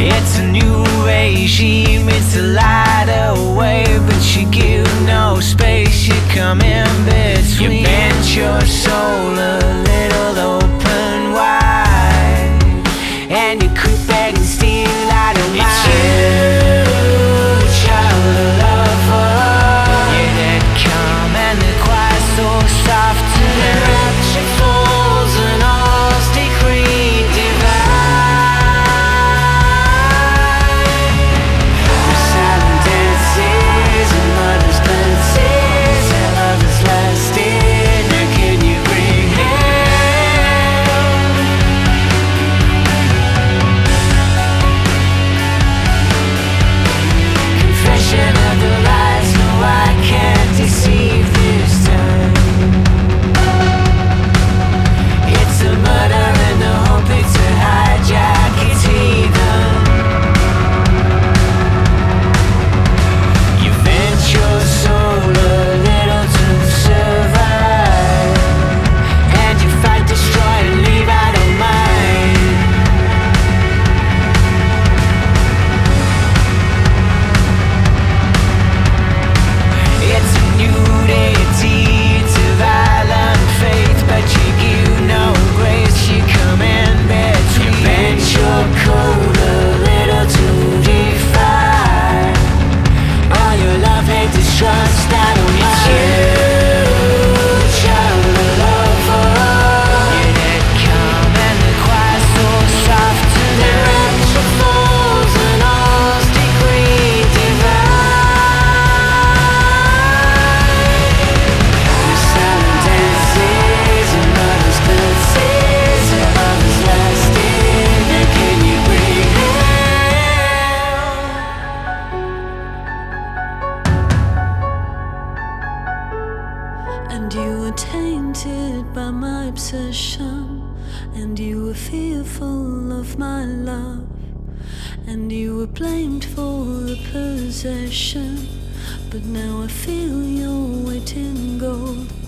It's a new regime, it's a light away, but you give no space, you come in between. You bent your soul a little open wide, and you could beg and steal, I don't mind. It's you, child of lover. Yeah, that calm and the quiet so soft to the rapture falls and all's decree divine. With silent dances and mother's glances and lovers lasting, now can you bring hell? Confession of the lies, no I can't deceive this time. It's a murder and the hope it's a hijack, it's heathen. You vent your soul a little to survive, and you fight, destroy and leave, I don't mind. It's a nudity, it's a violent faith, but you give no grace, you come in between. You bend your code a little to defy all your love, hate, distrust, I don't mind. It's you, child of lover. Yeah, that calm and the quiet so soft to the rapture falls and all's decree divine. With silent dances and mother's glances and lovers lasting, and can you bring hell? And you were tainted by my obsession, and you were fearful of my love, and you were blamed for the possession. But now I feel your weight in gold,